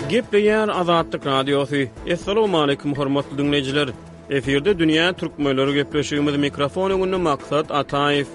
Gepleýär Azatlyk Radiosu. Assalamu alaykum hormatly dinleyijiler. Eferde dünýä türkmenleri gepleşýümiz mikrofon öňünde maksat Ataýew.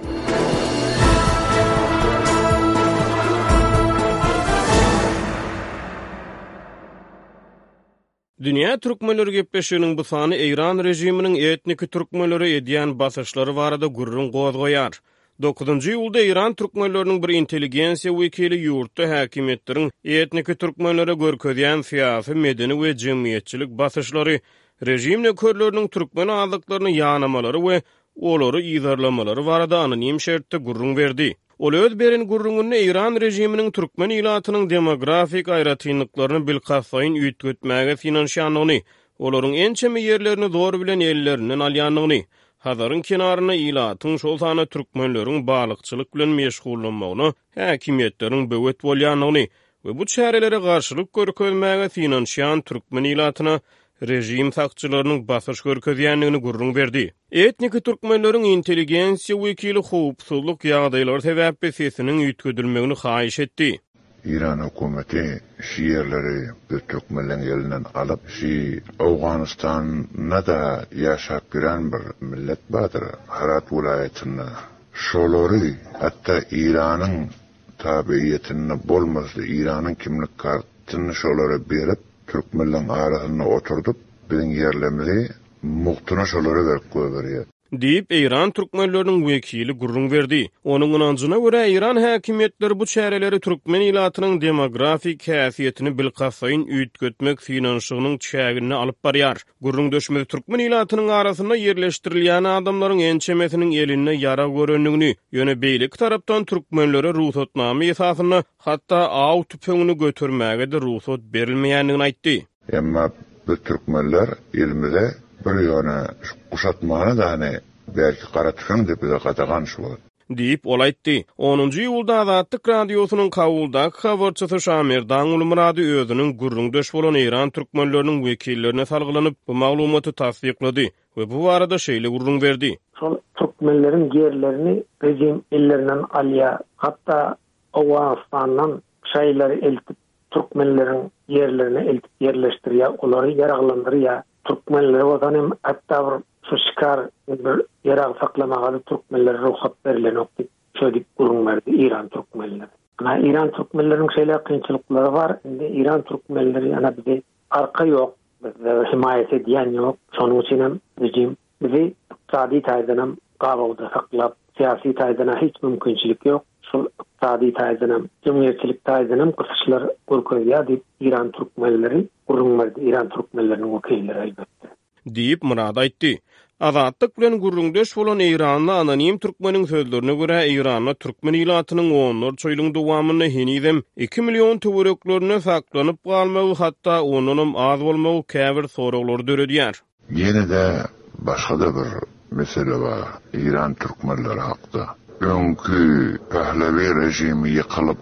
Dünýä türkmenleri gepleşýüniň bu sany Eýran rejiminiň etnik türkmenleri edýän basyşlary barada gurrun gozgoýar. 9-njy ýylda Eýran türkmenleriniň bir intelligensiýa wekili ýurtda häkimetleriň etnik türkmenlere görkezýän syýasy, medeni we jemgyýetçilik basyşlary, rejim nökerleriniň türkmen azlyklaryny ýanamalary we olary ýyzarlamalary barada anonim şertde gurrun berdi. Ol öz berin gurrungyny Eýran rejiminiň türkmen ilatynyň demografik aýratynlyklaryny bilhassaýyn üýtgetmäge finansiýanlygyny, olaryň ençemi ýerlerini zor bilen ellerinden alýanlygyny, Hazarın kenaryna ilatyň şol sany türkmenleriň balykçylyk bilen meşgullanmagyny, häkimetleriň böwet bolýanyny we bu çärelere garşylyk görkezmäge finansiýan türkmen ilatyna rejim sakçylarynyň basyş görkezýänligini gurrun berdi. Etnik türkmenleriň intelligensiýa wekili howpsuzlyk ýagdaýlary sebäpli sesiniň üýtgedilmegini haýyş etdi. İran hükümeti şiirleri bir Türkmenlerin elinden alıp Afganistan'da da yaşap giren bir millet vardır. Herat vilayetinde. Şoları hatta İran'ın tabiiyetini bolmazdı. İran'ın kimlik kartını şoları berip Türkmenlerin arasında oturdup bizim yerlerimizi muhtuna şoları verip koyuyor. Deyip Eýran türkmenleriniň wekili gurrun berdi. Onuň ynanjyna görä Eýran häkimetleri bu çäreleri türkmen ilatynyň demografik häsiýetini bilhassaýyn üýtgetmek finansyýanyň çägini alyp barýar. Gurrun döşmeli türkmen ilatynyň arasynda ýerleşdirilýän adamlaryň ençemesiniň eline ýara görenligini, ýöne beýlik tarapdan türkmenlere ruhsatnama esasyna hatda aw tüpeňini götürmäge de ruhsat berilmeýänligini aýtdy. Emma bu türkmenler elimize bir ýöne kuşatmany da belki garatýan diýip de gatagan şu. Deyip ol aýtdy. 10-njy ýylda Azatlyk Radiosynyň kabuldaky habarçysy Şamerdan Ulmurady özüniň gurrun döş bolan Eýran türkmenleriniň wekillerine salgylanyp bu maglumaty tasdiqlady we bu barada şeýle gurrun berdi. Şol türkmenleriň ýerlerini rejim ellerinden alýa, hatda Awganistandan şaýlary eltip türkmenleriň ýerlerini eltip ýerleşdirýär, olary ýaraglandyrýar. Türkmenlere odanym hatta bir şikar bir ýarag saklamaga türkmenlere ruhsat berilenokdy. Şöyle gurrun berdi İran türkmenleri. Ama İran türkmenleriniň şeýle kynçylyklary bar. Indi İran türkmenleri ana bize arka ýok, himayet edýän ýok. Şonuň üçin rejim bizi iqtisadi taýdanam gabawda saklap, syýasy taýdana hiç mümkinçilik ýok. Şol iqtisadi taýdanam, jemgyýetçilik taýdanam gyslyşlar görkezýär diýip İran türkmenleri gurrun berdi. İran türkmenleriniň wekilleri elbetde. Deyip Murad aýtdy. Azatlyk bilen gurrun döş bolan Eýranly anonim türkmeniň sözlerine görä Eýranly türkmen ilatynyň 10 çoýluň dowamyny henizem 2 million töwereklerine saklanyp galmagy, hatda onuň az bolmagy käbir soraglar döredýär. Ýene de başga da bir mesele bar. İran türkmenleri hakda. Öňkü Pahlavi rejimi ýykylyp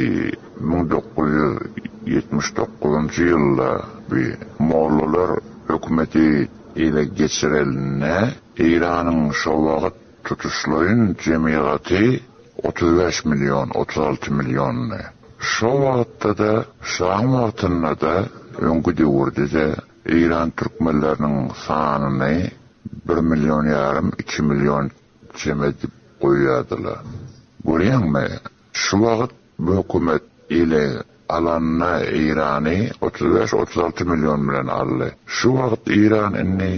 1979-njy ýylda bir Mollalar hökümeti ile geçirilne İran'ın şu vaqt tutuşlaryň jemgyýaty 35 milyon, 36 milyon. Şu vaqtda da şaň wagtynda da öňkü döwürde de İran türkmenleriniň sanyny 1,5 milyon, 2 milyon jemedip goýýardylar. Görýärmi? Şu vaqt bu hökümet ile alanna İran'ı 35-36 milyon bilen aldy. Şu wagt İran inni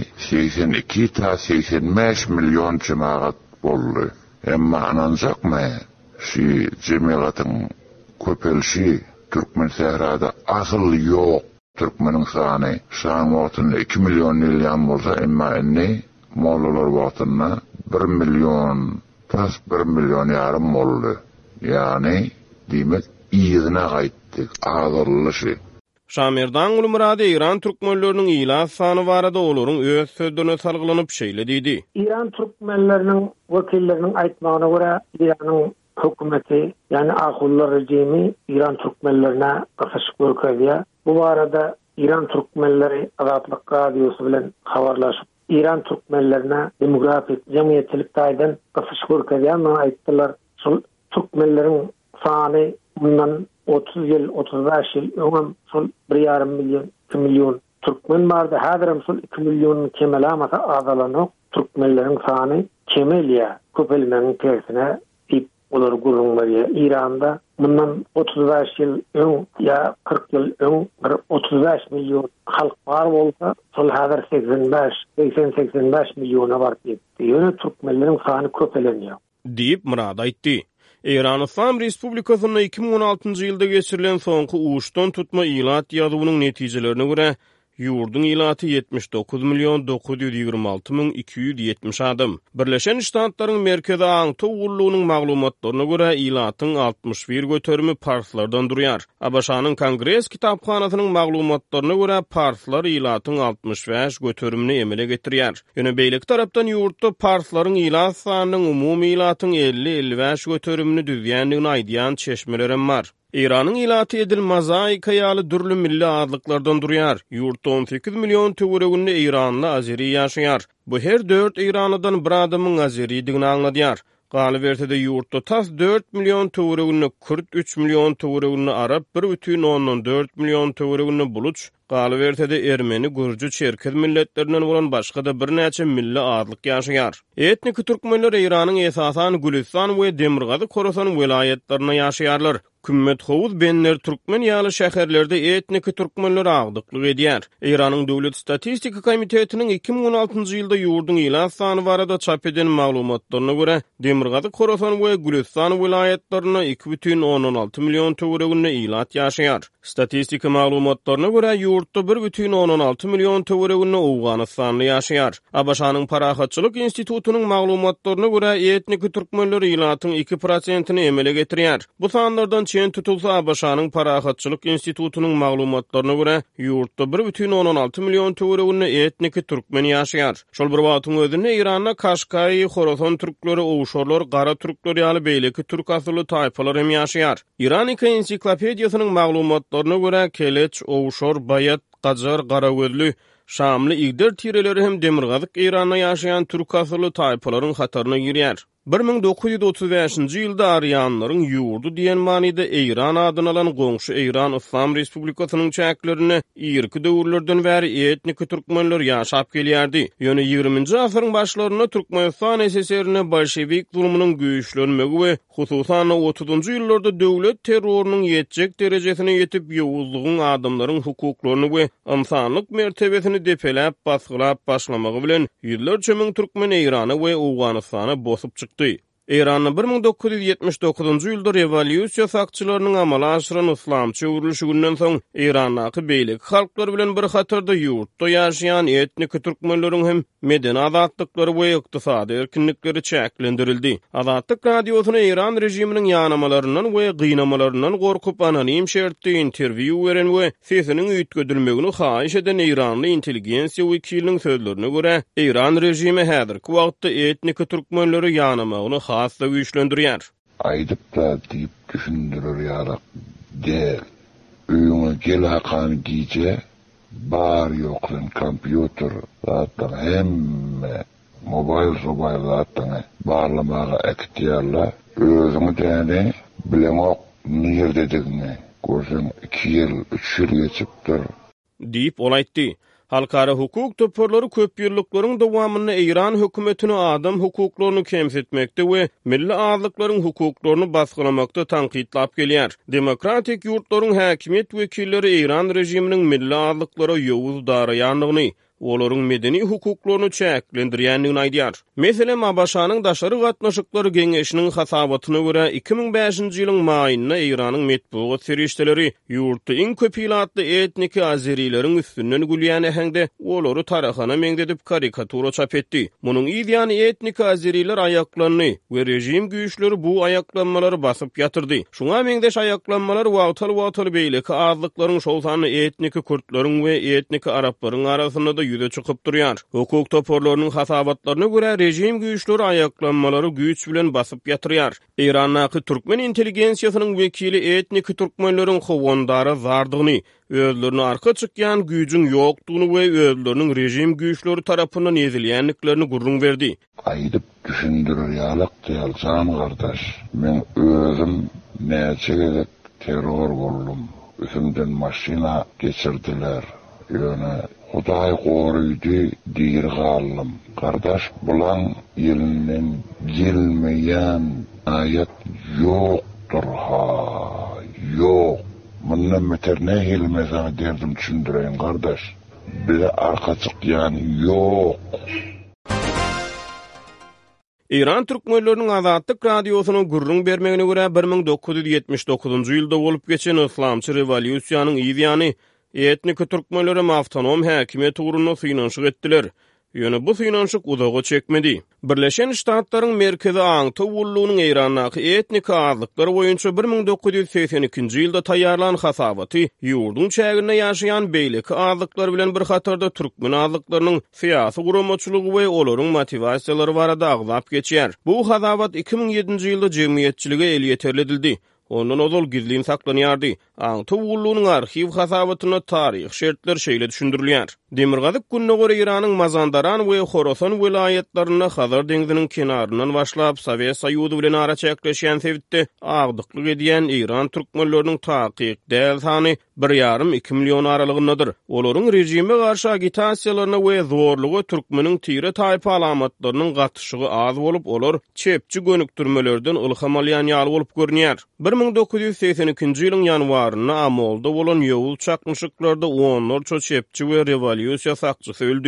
82-85 milyon cemaat boldy. Emma ananjakmy? Şu cemaatın köpelşi Türkmen sehrada asyl ýok. Türkmeniň sany şaň wagtynda 2 milyon ýyldan bolsa, emma inni mollalar wagtynda 1 milyon, pas 1,5 milyon boldy. Ýani diýmek ýygyna gaýtdy, azarlyşy. Şamerdan Ulmurady Eýran türkmenleriniň ila sany barada olaryň öz sözlerine salgylanyp şeýle diýdi. İran türkmenleriniň wekilleriniň aýtmagyna görä Iranyň hökümeti, ýani Ahullar rejimi İran türkmenlerine gasaş görkezýär. Bu barada İran türkmenleri Azatlyk Radiosy bilen habarlaşyp İran türkmenlerine demografik jemgyýetçilik taýdan gasaş görkezýär. Aýtdylar, şol türkmenleriň sany bundan 30 yıl, 35 yıl öňem şol 1,5 milyon, 2 milyon Türkmen bardy. Häzirim şol 2 milyonyň kemelamasa azalanyk Türkmenleriň sany kemelýär. Köpelmeň tersine tip olar gurulmaýar. İranda bundan 35 yıl öň ya 40 yıl öň 35 milyon halk bar bolsa, şol häzir 85 milyona bardy. Ýöne Türkmenleriň sany köpelenýär diýip murad aýtdy. Eýran Islam Respublikasyna 2016-njy ýylda geçirilen soňky uçdan tutma ilat ýazywynyň netijelerine görä, ýurdun ilaty 79.926.270 adam. Birleşen Ştatlaryň merkezi aňty ugurlugynyň maglumatlaryna görä ilatyň 61 göterimi parslardan durýar. ABŞ-nyň Kongres kitapxanasynyň maglumatlaryna görä parslar ilatyň 65 göterimini emele getirýär. Ýöne beýlik tarapdan ýurtda parslaryň ilat sanynyň umumy ilatyň 50-55 göterimini düzýändigini aýdýan çeşmelerim bar. İran'ın ilatı edil mozaika ýaly dürlü milli adlyklardan durýar. Ýurtda 18 milyon töweregünde İranly Azeri ýaşaýar. Bu her 4 İranlydan bir adamyň Azeridigini aňladýar. Galybertede ýurtda tas 4 milyon töweregünde Kürt, 3 milyon töweregünde Arap, 1,4 milyon töweregünde Buluç, Galybertede Ermeni, Gürcü, Çerkez milletlerinden bolan başga da bir näçe milli adlyk ýaşaýar. Etnik türkmenler İranyň esasan Gülistan we Demirgazy Khorasan welaýetlerine ýaşaýarlar. Kümmet Hovuz benler Türkmen ýaly şäherlerde etnik türkmenler agdyklyk edýär. Iranyň Döwlet Statistika Komitetiniň 2016-njy ýylda ýurdun ilat sany barada çap eden maglumatlaryna görä, Demirgazy, Khorasan we Gülistan welaýetlerine 2,16 milyon töweregünde ilat ýaşaýar. Statistika maglumatlaryna görä ýurtda 1,16 milyon töweregünde Awganystanly ýaşaýar. ABŞ-nyň Parahatçylyk institutynyň maglumatlaryna görä etnik türkmenler ilatyň 2%-ni emele getirýär. Bu sanlardan çen tutulsa ABŞ-nyň Parahatçylyk institutynyň maglumatlaryna görä ýurtda 1,16 milyon töweregünde etnik türkmen ýaşaýar. Şol bir wagtyň özünde Iranda Kaşgaý, Khorasan türkleri, Owşorlar, Gara türkleri ýaly beýleki türk asly taýpalar hem ýaşaýar. Iranika ensiklopediýasynyň maglumatlaryna görä Keleç, Owşor, Bayat, Gajar, Garagözlü, Şamly igder tireleri hem Demirgazyk Iranda ýaşaýan türk asly taýpalaryň hataryna girýär. 1935-nji ýylda Aryanlaryň ýurdu diýen manida Eýran adyny alan goňşy Eýran Islam Respublikasynyň çäklerini ýerki döwürlerden bäri etnik türkmenler ýaşap gelýärdi. Ýöne 20-nji asyryň başlaryna Türkmenistan SSR-ne bolşewik durumynyň güýçlenmegi we hususan 30-njy ýyllarda döwlet terrorunyň ýetjek derejesine ýetip ýowuzlygyň adamlaryň hukuklaryny we insanlyk mertebesini depeläp basgylap başlamagy bilen ýyllarça müň türkmen Eýrany we Awganystany bosup çykdy. Eýranyň 1979-njy ýylda revolýusiýa sakçylarynyň amala aşyran islamçy uruşugundan soň Eýrandaky beýlik halklar bilen bir hatarda ýurtda ýaşaýan etnik türkmenleriň hem medeni azatlyklary we ykdysady erkinlikleri çäklendirildi. Azatlyk radiosyna Eýran rejiminiň ýanamalaryndan we gynamalaryndan gorkup anonim şertde interwiu beren we sesiniň üýtgedilmegini haýyş eden Eýranly intelligensiýa wekiliniň sözlerine görä, Eýran rejimi häzirki wagtda etnik türkmenleri ýanamagyny hasda güýçlendirýär. Aýdyp da diýip düşündirir ýarak de öýüňe gelakan giýje bar ýoklan kompýuter zatlar hemme mobil zatlar barlamaga ektiýarlar. Özüňi däne bileňok nerdedigini görseň 2 ýyl 3 ýyl geçipdir diýip ol aýtdy. Halkara hukuk töpürleri köp ýyllyklaryň dowamyny Eýran hökümetini adam hukuklaryny kemsetmekde we milli azlyklaryň hukuklaryny basgylamakda tanqidlap gelýär. Demokratik ýurtlaryň häkimet wekilleri Eýran rejiminiň milli azlyklara ýowuz daraýanlygyny, olaryň medeni hukuklaryny çäklendirýändigini aýdýar. Meselem ABŞ-nyň daşary gatnaşyklary geňeşiniň hasabatyna görä 2005-nji ýylyň maýyna Eýranyň metbuat serişdeleri ýurtda iň köp ilatly etnik azerilerin üstünden gülýän ähengde olary tarahana meňdedip karikatura çap etdi. Munyň ýa-ni etnik azeriler aýaklanyny we rejim güýçleri bu aýaklanmalary basyp ýatyrdy. Şuňa meňdeş aýaklanmalar wagtal beýleki azlyklaryň şol sany etnik Kürtleriň we etnik Araplaryň arasynda da ýüze çykyp durýar. Hukuk toporlarynyň hasabatlaryna görä rejim güýçleri aýaklanmalary güýç bilen basyp ýatyrýar. Eýrandaky türkmen intelligensiýasynyň wekili etnik türkmenleriň howandary zardygyny, özlerini arka çykýan güýjüň ýokdugyny we özleriniň rejim güýçleri tarapyndan ezilýänliklerini gurrun berdi. Aýdyp düşündirir ýalyk diýal can gardaş. Men özüm näçe gezek terör boldum. Üstümden maşina geçirdiler. Ýöne Hudaý goruydy diýir gallym. Kardaş bulan ýelinden gelmeýän ayet ýokdur ha. Ýok. Mundan beter ne gelmezäň derdim düşündireýin kardaş. Bize arka çykýan ýok. İran türkmenleriniň Azatlyk radiosynyň gurrun bermegine görä 1979-njy ýylda bolup geçen Islamçy rewolýusiýanyň ýygyany etnik türkmenlere awtonom häkimet uğruna synanşyk etdiler. Ýöne bu synanşyk uzağa çekmedi. Birleşen Ştatlaryň merkezi aňty ullugynyň Iranaky etnik azlyklary boýunça 1982-nji ýylda taýýarlan hasabaty ýurdun çägine ýaşaýan beýleki azlyklar bilen bir hatarda türkmen azlyklarynyň syýasy guramaçylygy we olaryň motivasiýalary barada aglap geçýär. Bu hasabat 2007-nji ýylda jemgyýetçilige el ýeterledildi. Ondan ozal gizlin saklanýardy. Aňty ullugynyň arxiv hasabatyna taryh şertler şeýle düşündirilýär. Demirgazyk gününe göre Iranyň Mazandaran we Khorasan vilayetlerine Hazar deňziniň kenaryndan başlap Sowet Soýuzy bilen ara çekleşýän sebitde agdyklyk edýän Iran türkmenleriniň takyk däl sany 1,5-2 million aralygyndadyr. Olaryň rejime garşy agitasiýalaryna we zorlugy türkmeniň tire taýpa alamatlarynyň gatşygy az bolup olar çepçi gönükdirmelerden ilham alýan ýaly bolup görünýär. 1982-nji ýylyň ýanwaryna amolda bolan ýowul çakmyşyklarda onlarça çepçi we rewolýusiýa sakçysy öldü.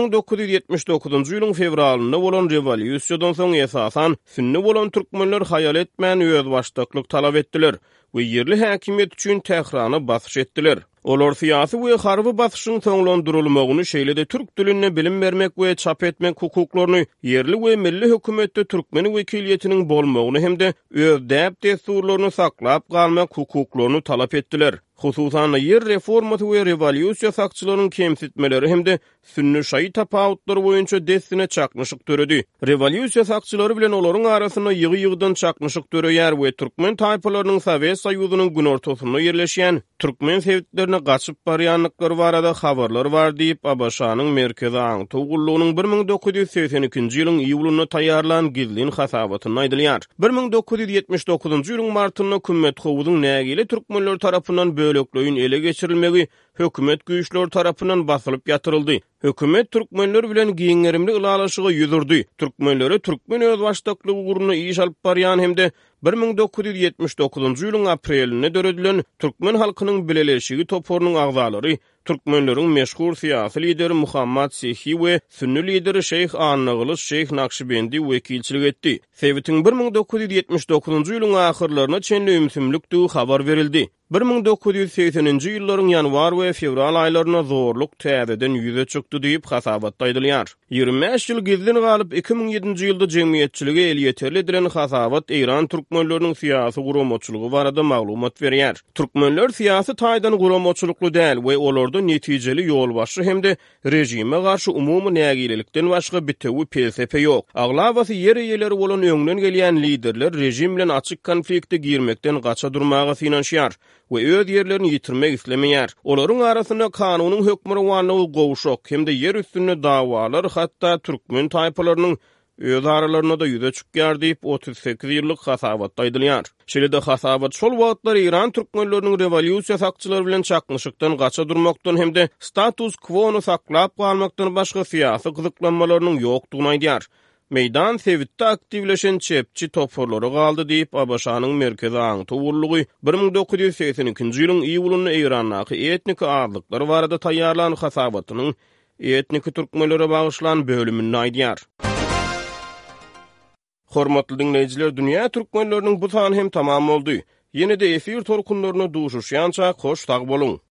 1979-njy ýylyň fevralyna bolan rewolýusiýadan soň esasan sünni bolan türkmenler haýal etmän öz başdaklyk talap etdiler we ýerli häkimet üçin Tehrana basyş etdiler. Olar syýasy we harby basyşyň soňlandyrylmagyny şeýle-de türk diline bilim bermek we çap etmek hukuklaryny ýerli we milli hökümetde türkmen wekiliýetiniň bolmagyny hemde öz däp desturlaryny saklap galmak hukuklaryny talap etdiler. Hususan yer reformasy we rewolýusiýa sakçylarynyň kemsitmeleri hemde sünni şaý tapawutlary boýunça destine çakmyşyk töredi. Rewolýusiýa sakçylary bilen olaryň arasyna ýygy-ýygydan çakmyşyk töreýär we türkmen taýpalarynyň Sowet Soýuzynyň gün ortasyna ýerleşýän türkmen sebitlerine gaçyp barýanlyklary barada habarlar bar diýip Abaşanyň merkezi aňty ullugynyň 1982-nji ýylyň iýulyna taýýarlan gizlin hasabatyny aýdylýar. 1979-njy ýylyň martyna Hükümet Howyzyň nägili türkmenler tarapyndan bölekleýin ele geçirilmegi hökümet güýçleri tarapyndan basylyp ýatyryldy. Hökümet türkmenler bilen giňerimli ulalaşygy ýüzürdi. Türkmenlere türkmen öz başdaklygy uğruna iş alyp barýan hemde 1979-njy ýylyň apreline döredilen türkmen halkynyň bileleşigi toporunyň agzalary türkmenleriň meşhur syýasy lideri Muhammad Sehi we sünni lideri Şeyh Annagly Şeyh Nakşibendi wekilçilik etdi. Sebitiň 1979-njy ýylyň ahyrlaryna çenli ümsümlikdi habar berildi. 1980-nji ýyllaryň ýanwar we fevral aýlaryna zorluk täzeden ýüze çykdy diýip hasabatda aýdylýar. 25 ýyl gizlin galyp 2007-nji ýylda jemgyýetçilige el ýeterlidiren hasabat Iran türkmenleriniň syýasy guramaçylygy barada maglumat berýär. Türkmenler syýasy taýdan guramaçylykly däl we olarda netijeli ýolbaşy hemde rejime garşy umumy nägililikden başga bitewi pelsefe ýok. Aglabasy ýer eýeleri bolan öňden gelýän liderler rejim bilen açyk konfliktde girmekden gaça durmagy synanşýar we öz ýerlerini ýitirmek islemeýär. Olaryň arasyna kanunyň hökmürwanyny gowşak hemde ýer üstünde dawalar hatda türkmen taýpalarynyň öz aralaryna da ýüze çykýar diýip 38 ýyllyk hasabatda aýdylýar. Şeýle-de hasabat şol wagtlar Iran türkmenleriniň rewolýusiýa sakçylary bilen çakmyşykdan gaça durmakdan hemde status quo-nu saklap galmakdan başga syýasy gyzyklanmalarynyň ýokdugyny aýdýar. Meydan sevitde aktivleşen çepçi toporları galdy diýip Abaşanyň merkezi aňty ullugy 1982-nji ýylyň iýulyny Iranaky etnik azlyklary barada taýýarlan hasabatynyň etnik türkmenlere bagyşlan bölümini aýdýar. Hormatly dinleýijiler, dünýä türkmenleriniň bu sany hem tamam boldy. Ýene-de efir torkunlaryna duşuşýança hoş tag boluň.